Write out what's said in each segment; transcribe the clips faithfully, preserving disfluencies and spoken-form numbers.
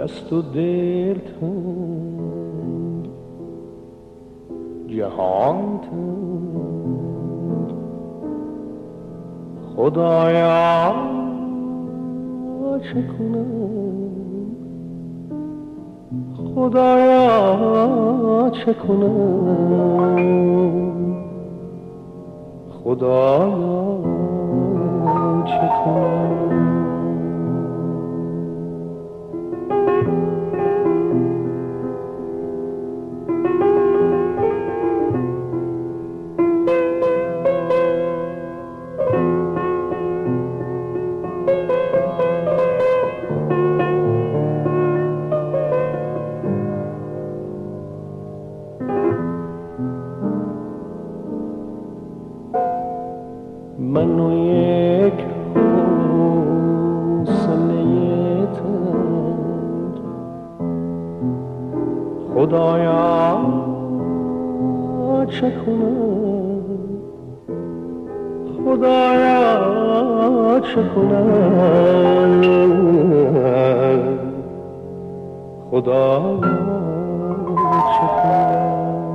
دست و دل تنگ، جهان تنگ. خدایا چه کنم، خدایا چه کنم، خدایا چه کنم. من و یک حوصله تنگ، خدایا چه کنم، خدایا چه کنم، خدایا چه کنم.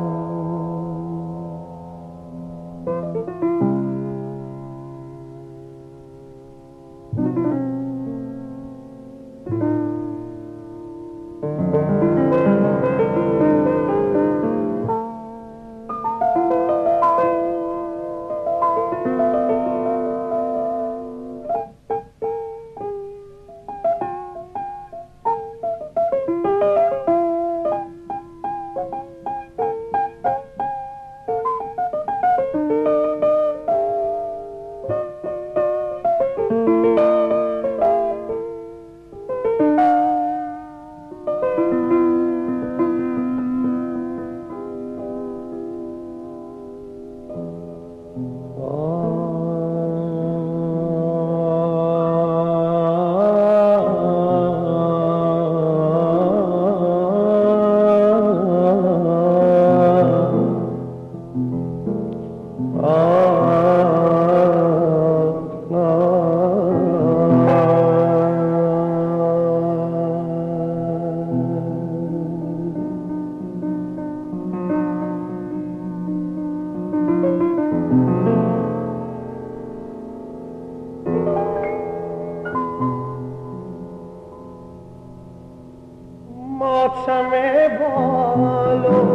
ماتم بالو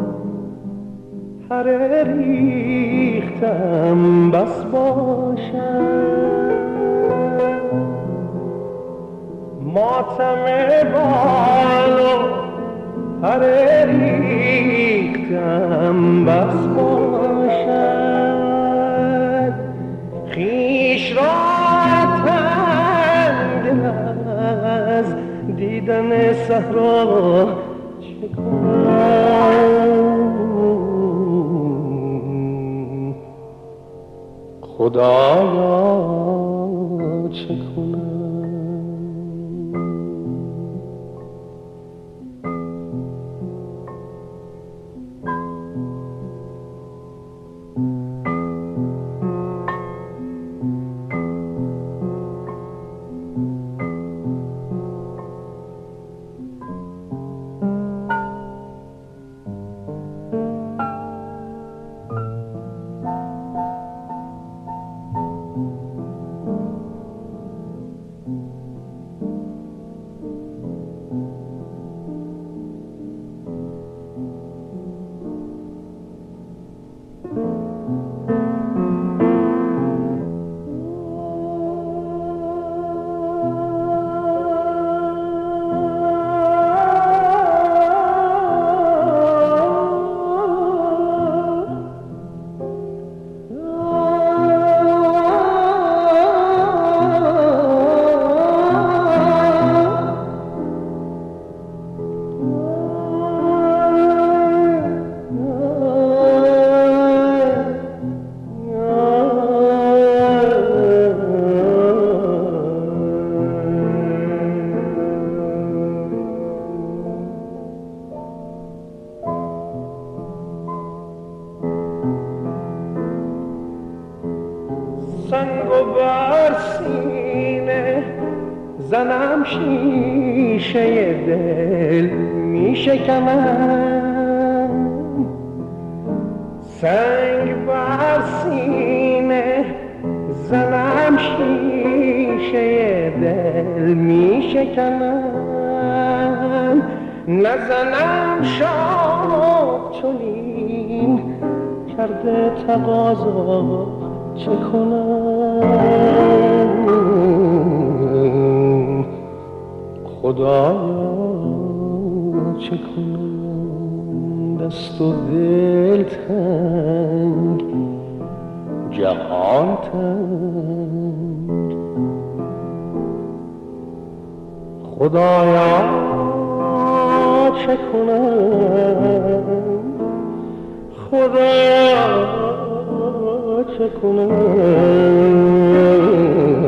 هر ریختم بس باشم، ماتم بالو هر ریختم بس باشد. خویش را تنگ از دیدن صحرا چه کنم، خدایا چه کنم. زنم شیشه دل می شکنم، سنگ بر سینه زنم شیشه دل می شکنم، نزنم شاه چنین کرده تقاضا چه کنم، خدایا چه کنم، دست و دل تنگ جهان تنگ، خدایا چه کنم، خدایا چه کنم.